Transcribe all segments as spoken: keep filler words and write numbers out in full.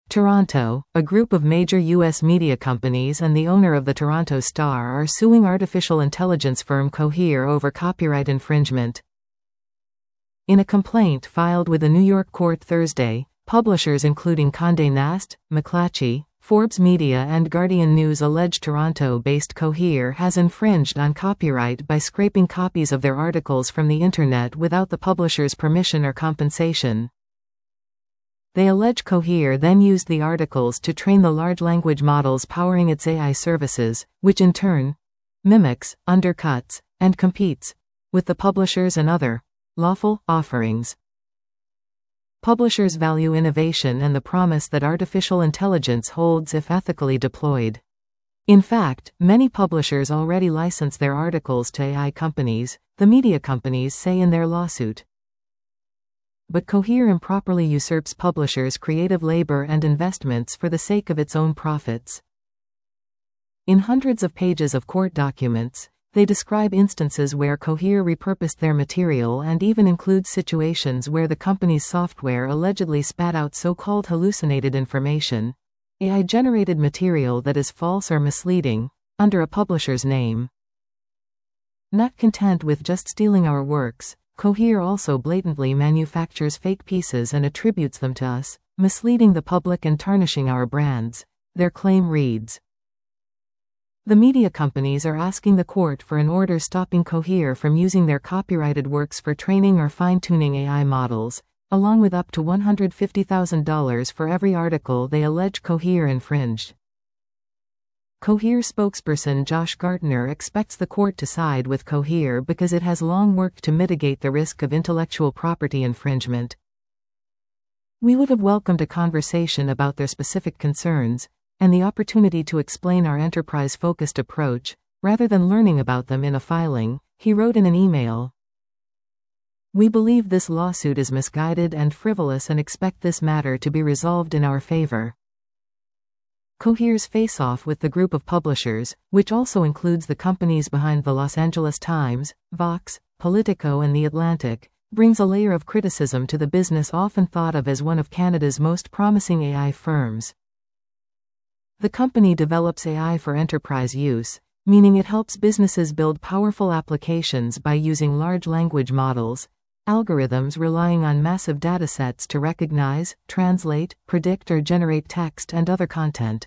Toronto, a group of major U S media companies and the owner of the Toronto Star are suing artificial intelligence firm Cohere over copyright infringement. In a complaint filed with a New York court Thursday, publishers including Condé Nast, McClatchy, Forbes Media and Guardian News allege Toronto-based Cohere has infringed on copyright by scraping copies of their articles from the Internet without the publisher's permission or compensation. They allege Cohere then used the articles to train the large language models powering its A I services, which in turn mimics, undercuts, and competes with the publishers and other lawful offerings. Publishers value innovation and the promise that artificial intelligence holds if ethically deployed. In fact, many publishers already license their articles to A I companies, the media companies say in their lawsuit. But Cohere improperly usurps publishers' creative labor and investments for the sake of its own profits. In hundreds of pages of court documents, they describe instances where Cohere repurposed their material and even includes situations where the company's software allegedly spat out so-called hallucinated information, A I-generated material that is false or misleading, under a publisher's name. Not content with just stealing our works, Cohere also blatantly manufactures fake pieces and attributes them to us, misleading the public and tarnishing our brands, their claim reads. The media companies are asking the court for an order stopping Cohere from using their copyrighted works for training or fine-tuning A I models, along with up to one hundred fifty thousand dollars for every article they allege Cohere infringed. Cohere spokesperson Josh Gartner expects the court to side with Cohere because it has long worked to mitigate the risk of intellectual property infringement. We would have welcomed a conversation about their specific concerns, and the opportunity to explain our enterprise-focused approach, rather than learning about them in a filing, he wrote in an email. We believe this lawsuit is misguided and frivolous and expect this matter to be resolved in our favor. Cohere's face-off with the group of publishers, which also includes the companies behind the Los Angeles Times, Vox, Politico and The Atlantic, brings a layer of criticism to the business often thought of as one of Canada's most promising A I firms. The company develops A I for enterprise use, meaning it helps businesses build powerful applications by using large language models, algorithms relying on massive datasets to recognize, translate, predict or generate text and other content.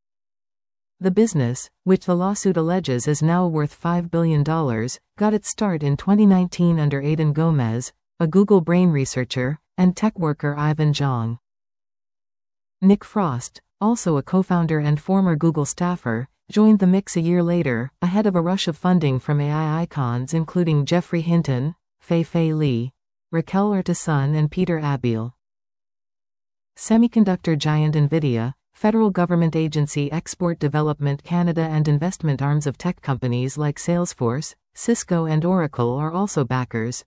The business, which the lawsuit alleges is now worth five billion dollars, got its start in twenty nineteen under Aidan Gomez, a Google Brain researcher, and tech worker Ivan Zhang. Nick Frost, also a co-founder and former Google staffer, joined the mix a year later, ahead of a rush of funding from A I icons including Geoffrey Hinton, Fei-Fei Li, Raquel Ortesun and Peter Abbeel. Semiconductor giant NVIDIA, federal government agency Export Development Canada and investment arms of tech companies like Salesforce, Cisco and Oracle are also backers.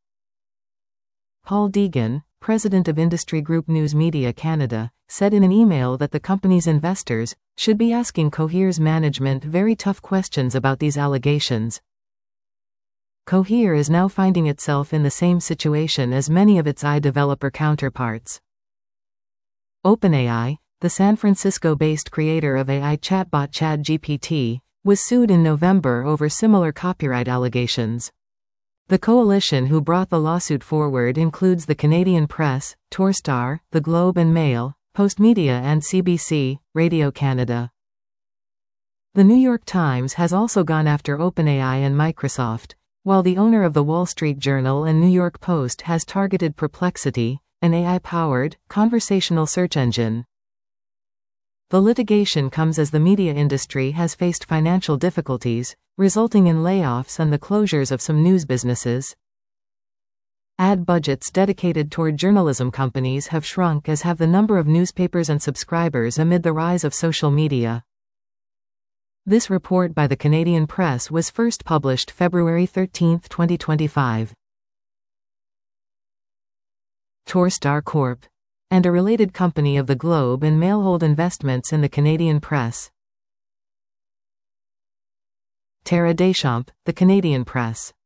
Paul Deegan, president of Industry Group News Media Canada, said in an email that the company's investors should be asking Cohere's management very tough questions about these allegations. Cohere is now finding itself in the same situation as many of its A I developer counterparts. OpenAI, the San Francisco-based creator of A I chatbot ChatGPT, was sued in November over similar copyright allegations. The coalition who brought the lawsuit forward includes the Canadian Press, Torstar, The Globe and Mail, Postmedia and C B C, Radio Canada. The New York Times has also gone after OpenAI and Microsoft, while the owner of the Wall Street Journal and New York Post has targeted Perplexity, an A I-powered, conversational search engine. The litigation comes as the media industry has faced financial difficulties, resulting in layoffs and the closures of some news businesses. Ad budgets dedicated toward journalism companies have shrunk, as have the number of newspapers and subscribers amid the rise of social media. This report by the Canadian Press was first published February thirteenth, twenty twenty-five. Torstar Corp and a related company of The Globe and Mail hold investments in the Canadian Press. Tara Deschamps, the Canadian Press.